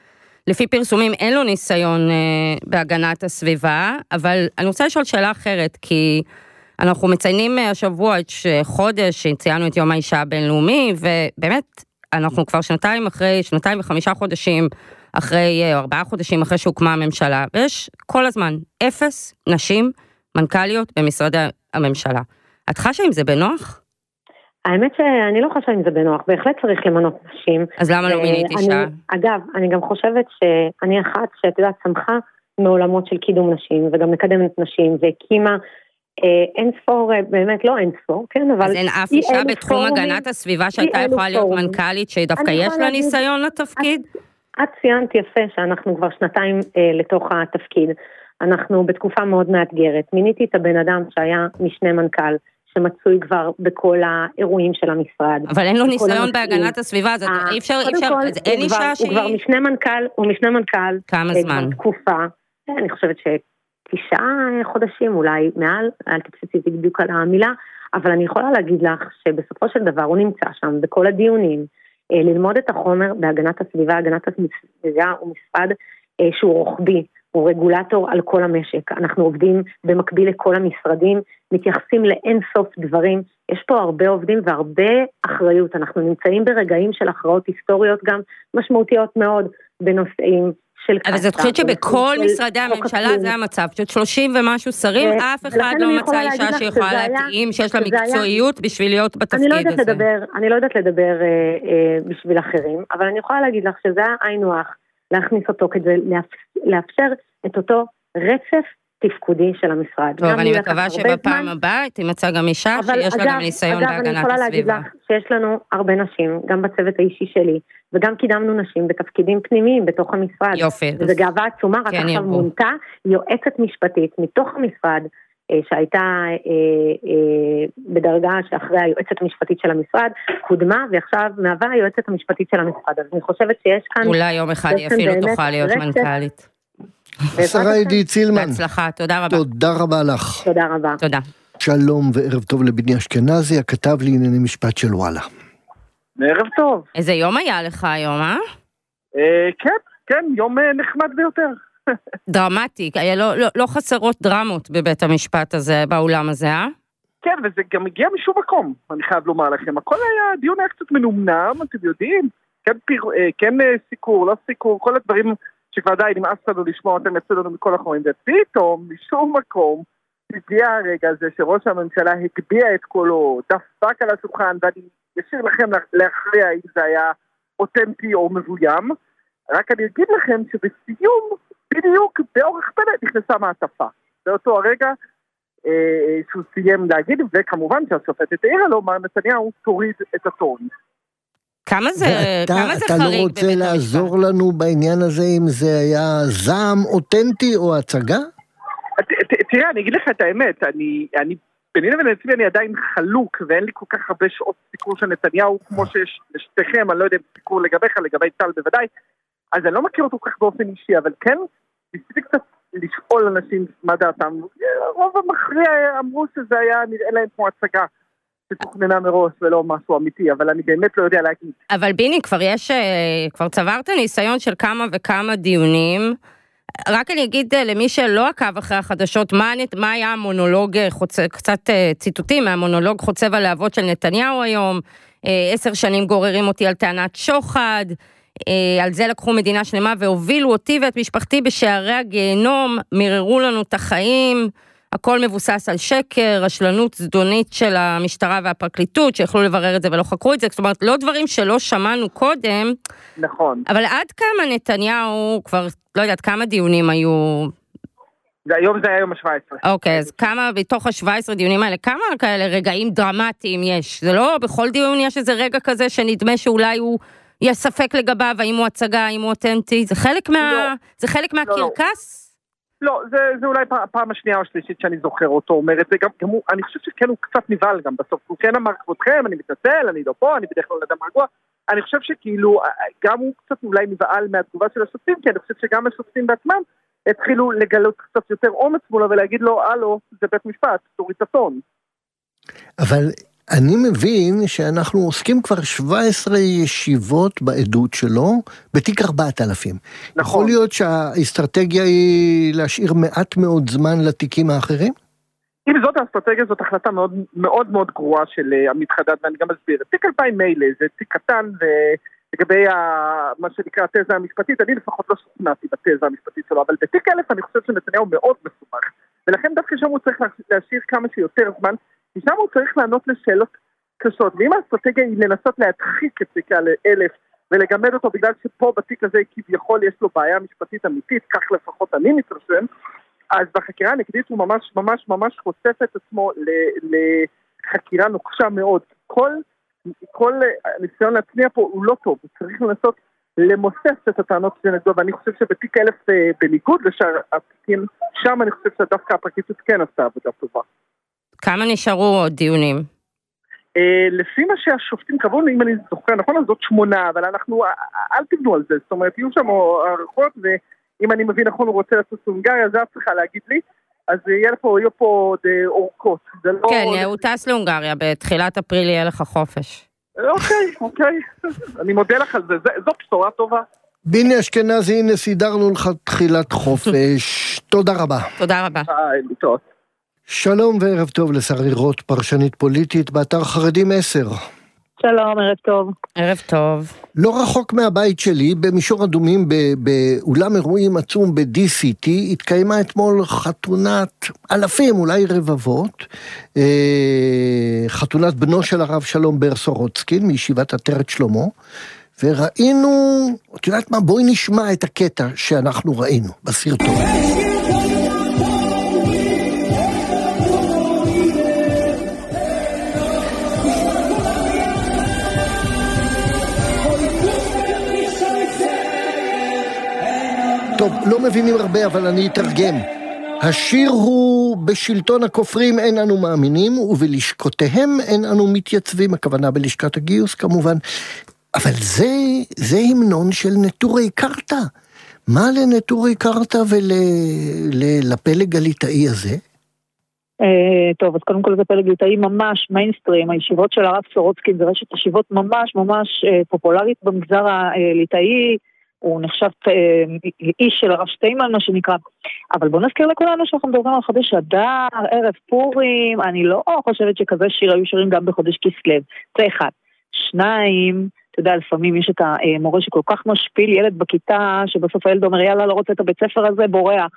לפי פרסומים אין לו ניסיון בהגנת הסביבה, אבל אני רוצה לשאול שאלה אחרת, כי אנחנו מציינים השבוע את חודש שציינו את יום האישה הבינלאומי, ובאמת אנחנו כבר שנתיים ו5 חודשים אחרי, או 4 חודשים אחרי שהוקמה הממשלה, ויש כל הזמן 0 נשים מנכ"ליות במשרדי הממשלה. את חשה עם זה בנוח? האמת שאני לא חושב אם זה בנוח, בהחלט צריך למנות נשים. אז למה לא מינית אישה? אגב, אני גם חושבת שאני אחת שאת יודעת צמחה מעולמות של קידום נשים, וגם מקדמת נשים, והקימה אין ספור, באמת לא אין ספור, כן, אבל... אז אין אף אישה בתחום הגנת הסביבה שהייתה יכולה להיות מנכ"לית, שדווקא יש לה ניסיון לתפקיד? את ציינת יפה שאנחנו כבר 2 לתוך התפקיד. אנחנו בתקופה מאוד מאתגרת. מיניתי את הבן אדם שהיה משנה מנכ"ל, שמצוי כבר בכל האירועים של המשרד. אבל אין לו ניסיון בהגנת הסביבה, אז אי אפשר, אין אישה שהיא... הוא כבר משנה מנכ"ל. כמה זמן? תקופה, אני חושבת 9 חודשים, אולי מעל, אל תקפצי בדיוק על המילה, אבל אני יכולה להגיד לך שבסופו של דבר הוא נמצא שם בכל הדיונים, ללמוד את החומר בהגנת הסביבה, הגנת הסביבה הוא משרד שהוא רוחבי, הוא רגולטור על כל המשק, אנחנו עובדים במקביל לכל המשרדים, מתייחסים לאין סוף דברים, יש פה הרבה עובדים והרבה אחריות, אנחנו נמצאים ברגעים של הכרעות היסטוריות גם משמעותיות מאוד בנושאים של קצה. אבל זאת חושבת שבכל משרדי הממשלה זה המצב, פשוט 30 ומשהו שרים, אף אחד לא מצא אישה שיכולה להתאים, שיש לה מקצועיות בשביל להיות בתפקיד הזה. אני לא יודעת לדבר בשביל אחרים, אבל אני יכולה להגיד לך שזה היינו הך, להכניס אותו כדי לאפשר את אותו רצף תפקודי של המשרד. טוב, אני מקווה שבפעם הבאה תמצא גם אישה שיש לה גם ניסיון בהגנת הסביבה. אני יכולה להגיד לך שיש לנו הרבה נשים, גם בצוות האישי שלי, וגם קידמנו נשים בתפקידים פנימיים בתוך המשרד. יופי. וזה גאווה עצומה, רק עכשיו מונתה יועצת משפטית מתוך המשרד, שהייתה בדרגה שאחרי היועצת המשפטית של המשרד, קודמה, ועכשיו מהווה היועצת המשפטית של המשרד. אז אני חושבת שיש כאן... אולי יום אחד היא אפילו תוכל להיות מנכ"לית. השרה עידית סילמן. בהצלחה, תודה רבה. תודה רבה לך. תודה רבה. תודה. שלום וערב טוב לבני אשכנזי, הכתב לענייני משפט של וואלה. ערב טוב. איזה יום היה לך היום, כן, יום נחמד ביותר. דרמטי, לא חסרות דרמות בבית המשפט הזה, באולם הזה, כן, וזה גם הגיע משום מקום, אני חייב לומר לכם. הכל היה, דיון היה קצת מנומנם, אתם יודעים, כן סיקור, לא סיקור, כל הדברים שכבר די נמאס לנו לשמוע אותם, יצא לנו מכל החורים, ופתאום, משום מקום, הגיע הרגע הזה שראש הממשלה הגביע את קולו, דפק על השולחן, ואני אשאיר לכם להכריע אם זה היה אותנטי או מבוים, רק אני אגיד לכם שבסיום, בדיוק באורך פלא נכנסה מעטפה. באותו הרגע שהוא סיים להגיד, וכמובן שהשופטת העירה לו, מר נתניהו תוריד את הטון. כמה זה חריג? אתה לא רוצה לעזור לנו בעניין הזה אם זה היה זעם אותנטי או הצגה? תראה, אני אגיד לך את האמת, ביני לבין עצמי אני עדיין חלוק, ואין לי כל כך הרבה שעות סיקור של נתניהו, כמו שיש לשתיכם, אני לא יודע אם סיקור לגביך, לגבי טל בוודאי, אז אני לא מכיר אותו כל כך באופן אישי, אבל כן, ניסיתי קצת לשאול אנשים מה דעתם. רוב המכריע אמרו שזה היה נראה להם כמו הצגה שתוכננה מראש ולא משהו אמיתי, אבל אני באמת לא יודע להגיד. אבל ביני, כבר צברת ניסיון של כמה וכמה דיונים, רק אני אגיד למי שלא עקב אחרי החדשות, מה היה המונולוג, קצת ציטוטים מהמונולוג חוצב הלהבות של נתניהו היום, 10 שנים גוררים אותי על טענת שוחד, על זה לקחו מדינה שלמה והובילו אותי ואת משפחתי בשערי הגיהנום, מיררו לנו את החיים, הכל מבוסס על שקר, רשלנות זדונית של המשטרה והפרקליטות, שיכלו לברר את זה ולא חקרו את זה, זאת אומרת, לא דברים שלא שמענו קודם. נכון. אבל עד כמה נתניהו, כבר לא יודעת כמה דיונים היו... היום זה היה יום ה-17. אוקיי, אז כמה בתוך ה-17 דיונים האלה, כמה כאלה רגעים דרמטיים יש? זה לא, בכל דיון יש איזה רגע כזה שנדמה שאולי הוא... יש ספק לגביו, האם הוא הצגה, האם הוא אותנטי, זה חלק מהקרקס? לא, זה אולי פעם השנייה או השלישית שאני זוכר אותו, אומר את זה, גם הוא, אני חושב שכן הוא קצת נבהל גם בסוף, הוא כן אמר כבודכם, אני מתנצל, אני לא פה, אני בדרך כלל אדם רגוע, אני חושב שכאילו, גם הוא קצת אולי נבהל מהתגובה של השופטים, כי אני חושב שגם השופטים בעצמם התחילו לגלות קצת יותר אומץ מולו, ולהגיד לו, הלו, זה בית משפט, תוריד את הטון. אבל... אני מבין שאנחנו עוסקים כבר 17 ישיבות בעדות שלו, בתיק 4,000. נכון. יכול להיות שהאסטרטגיה היא להשאיר מעט מאוד זמן לתיקים האחרים? אם זאת האסטרטגיה, זאת החלטה מאוד מאוד, מאוד גרועה של עמית חדד, ואני גם אסביר. תיק 2000 מילא, זה תיק קטן, ולגבי מה שנקרא התזה המשפטית, אני לפחות לא שוכנעתי בתזה המשפטית שלו, אבל בתיק 1000 אני חושב שנתניהו מאוד מסובך, ולכן דווקא שם הוא צריך להשאיר כמה שיותר זמן, כי שם הוא צריך לענות לשאלות קשות, ואם האסטרטגיה היא לנסות להדחיק את תיק 1000 ולגמד אותו בגלל שפה בתיק הזה כביכול יש לו בעיה משפטית אמיתית, כך לפחות אני מתרשם, אז בחקירה הנגדית הוא ממש ממש ממש חושף את עצמו לחקירה נוקשה מאוד. כל ניסיון להצניע פה הוא לא טוב, הוא צריך לנסות למוסס את הטענות שנגדו, ואני חושב שבתיק 1000 בניגוד לשאר התיקים, שם אני חושב שדווקא הפרקליטות כן עשתה עבודה טובה. כמה נשארו עוד דיונים? לפי מה שהשופטים קבעו, אם אני זוכר נכון, אז זאת 8, אבל אנחנו, אל תבנו על זה, זאת אומרת, יהיו שם הערכות, ואם אני מבין נכון, הוא רוצה לצוץ להונגריה, זה צריכה להגיד לי, אז יהיו פה עוד אורכות. כן, הוא טס להונגריה, בתחילת אפריל יהיה לך חופש. אוקיי, אני מודה לך על זה, זו בשורה טובה. ביני אשכנזי, הנה סידרנו לך תחילת חופש, תודה רבה. תודה רבה. להתראות. שלום וערב טוב לשרי רוט, פרשנית פוליטית באתר חרדים 10. שלום, ערב טוב. ערב טוב. לא רחוק מהבית שלי, במישור אדומים, באולם אירועים עצום ב-DCT, התקיימה אתמול חתונת אלפים, אולי רבבות, חתונת בנו של הרב שלום בר סורוצקין, מישיבת עטרת שלמה, וראינו, את יודעת מה, בואי נשמע את הקטע שאנחנו ראינו בסרטון. טוב, לא מבינים הרבה, אבל אני אתרגם. השיר הוא בשלטון הכופרים אין אנו מאמינים, ובלשכותיהם אין אנו מתייצבים, הכוונה בלשכת הגיוס כמובן. אבל זה המנון של נטורי קרתא. מה לנטורי קרתא ולפלג הליטאי הזה? טוב, אז קודם כל זה פלג ליטאי ממש מיינסטרים, הישיבות של הרב סורוצקין זה רשת ישיבות ממש ממש פופולרית במגזר הליטאי, הוא נחשב איש של הרב שטיימן, מה שנקרא. אבל בוא נזכיר לכולנו שאנחנו מדברים על חודש אדר, ערב פורים, אני לא חושבת שכזה שיר היו שירים גם בחודש כסלו. זה אחד. שניים, אתה יודע, לפעמים יש את המורה שכל כך משפיל ילד בכיתה, שבסוף הילד אומר, יאללה, לא רוצה את הבית ספר הזה, בורח.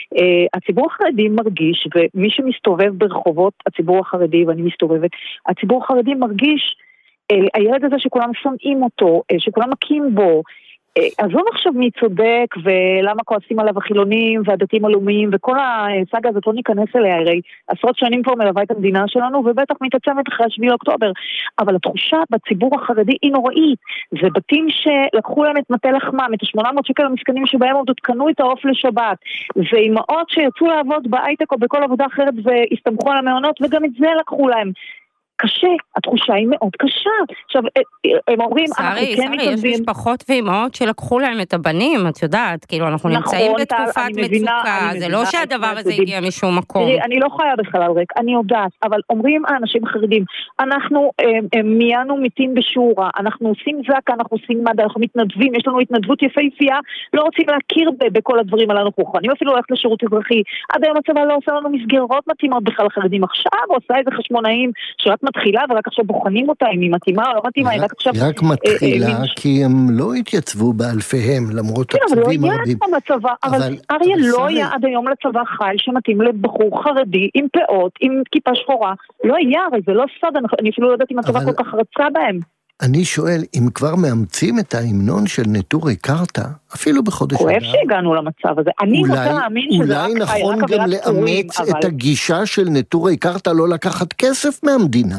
הציבור החרדי מרגיש, ומי שמסתובב ברחובות הציבור החרדי, ואני מסתובבת, הציבור החרדי מרגיש, הילד הזה שכולם שונאים אותו, שכולם מכים בו, עזוב עכשיו מי צודק ולמה כועסים עליו החילונים והדתיים הלאומיים וכל הסאגה הזאת לא ניכנס אליה, הרי עשרות שנים כבר מלווה את המדינה שלנו ובטח מתעצמת אחרי 7 באוקטובר, אבל התחושה בציבור החרדי היא נוראית. זה בתים שלקחו להם את מטה לחמם, את 800 שקל המסכנים שבהם עוד קנו את העוף לשבת, ואימהות שיצאו לעבוד בהייטק או בכל עבודה אחרת והסתמכו על המעונות וגם את זה לקחו להם. קשה, התחושה היא מאוד קשה. עכשיו, הם אומרים, שרי, יש משפחות ואימהות שלקחו להם את הבנים, את יודעת, כאילו אנחנו נמצאים בתקופת מצוקה, זה לא שהדבר הזה הגיע משום מקום. תראי, אני לא חיה בחלל ריק, אני יודעת, אבל אומרים האנשים החרדים, אנחנו מיינו מתים בשורה, אנחנו עושים זקה, אנחנו עושים מדע, אנחנו מתנדבים, יש לנו התנדבות יפהפייה, לא רוצים להכיר בכל הדברים הללו, אנחנו מוכנים אפילו ללכת לשירות אזרחי, עד היום הצבא לא עושה לנו מסגרות מתאימות בכלל לחרדים, עכשיו עושה איזה חשמונאים שרק מתחילה ורק עכשיו בוחנים אותה אם היא מתאימה או לא מתאימה, היא רק עכשיו... היא רק מתחילה כי הם לא התייצבו באלפיהם למרות הצווים הרבים. אבל אריה לא היה עד היום לצבא חייל שמתאים לבחור חרדי עם פאות, עם כיפה שחורה, לא היה, הרי זה לא סוד, אני אפילו לא יודעת אם הצבא כל כך רצה בהם. אני שואל, אם כבר מאמצים את ההמנון של נטורי קרתא, אפילו בחודש אדר, כואב שהגענו למצב הזה. אני רוצה להאמין שזה אולי נכון גם לאמץ את הגישה של נטורי קרתא לא לקחת כסף מהמדינה.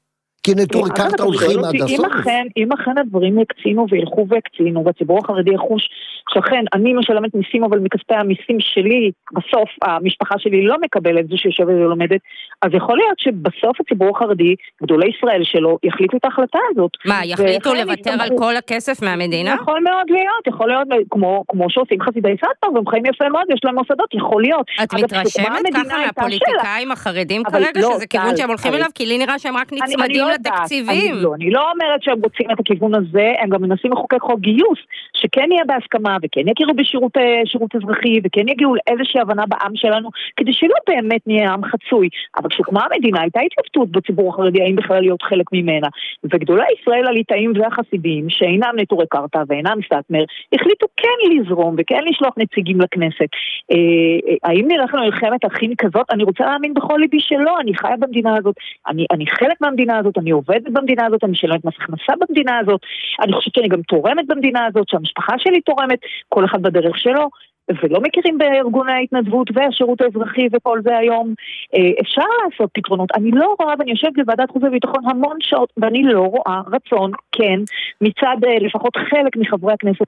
כי נטורי קרתא הולכים עד הסוף. אם אכן הדברים יקצינו וילכו ויקצינו, והציבור החרדי יחוש שאכן אני משלמת מיסים, אבל מכספי המיסים שלי, בסוף המשפחה שלי לא מקבלת זה שיושבת ולומדת, אז יכול להיות שבסוף הציבור החרדי, גדולי ישראל שלו, יחליטו את ההחלטה הזאת. מה, יחליטו לוותר על כל הכסף מהמדינה? יכול מאוד להיות, יכול להיות, כמו שעושים חסידי סאטמר, והם חיים יפה מאוד, יש להם מוסדות, יכול להיות. את מתרשמת ככה מהפוליטיקאים החרדים כרגע, שזה כיוון שהם הולכים אליו, כי לי נראה שהם רק נצמדים לתקציבים. אני לא אומרת שהם רוצים את הכיוון הזה, הם גם מנסים לחוקק חוק גיוס, שכן יהיה בהסכמה, וכן יכירו בשירות אזרחי, וכן יגיעו לאיזושהי הבנה בעם שלנו, כדי שלא באמת נהיה עם חצוי. אבל כשהוקמה המדינה, הייתה התלבטות בציבור החרדי, האם בכלל להיות חלק ממנה. וגדולי ישראל הליטאים והחסידים, שאינם נטורי קרתא ואינם סאטמר, החליטו כן לזרום, וכן לשלוח נציגים לכנסת. האם נלך למלחמת אחים כזאת? אני רוצה להאמין בכל ליבי שלא, אני חיה במדינה הזאת, אני חלק מהמדינה הזאת, אני עובדת במדינה הזאת, אני משלמת מס הכנסה במדינה הזאת, אני חושבת שאני גם תורמת במדינה הזאת, שהמשפחה שלי תורמת, כל אחד בדרך שלו, ולא מכירים בארגוני ההתנדבות והשירות האזרחי וכל זה היום. אפשר לעשות פתרונות. אני לא רואה, ואני יושבת בוועדת חוץ וביטחון המון שעות, ואני לא רואה רצון, כן, מצד לפחות חלק מחברי הכנסת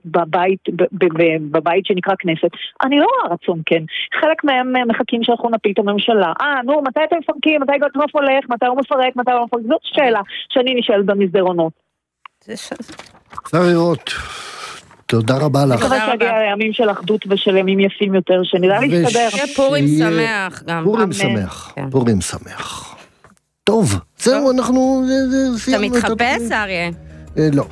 בבית שנקרא כנסת, אני לא רואה רצון, כן. חלק מהם מחכים שאנחנו נפיל את הממשלה. נו, מתי אתם מפרקים? מתי גולדקנופ הולך? מתי הוא מפרק? מתי הוא לא מפרק? זאת שאלה שאני נשאלת במסדרונות. שרי רוט, תודה רבה לך. אני מקווה שיגיע הימים של אחדות ושל ימים יפים יותר, שנדע להסתדר. פורים שמח גם. פורים שמח, פורים שמח. טוב, זהו, אנחנו... אתה מתחפש, אריה? לא.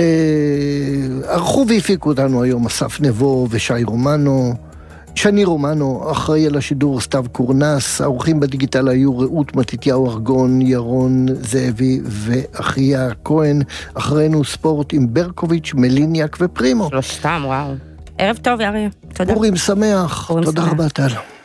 ערכו והפיקו אותנו היום אסף נבו ושי רומנו. שני רומנו, אחראי על השידור סתיו קורנס, האורחים בדיגיטל היו רעות מתתיהו ארגון, ירון זאבי ואחיה כהן, אחרינו ספורט עם ברקוביץ', מליניאק ופרימו. שלושתם, וואו. ערב טוב, אריה. תודה. פורים שמח. תודה רבה, טל.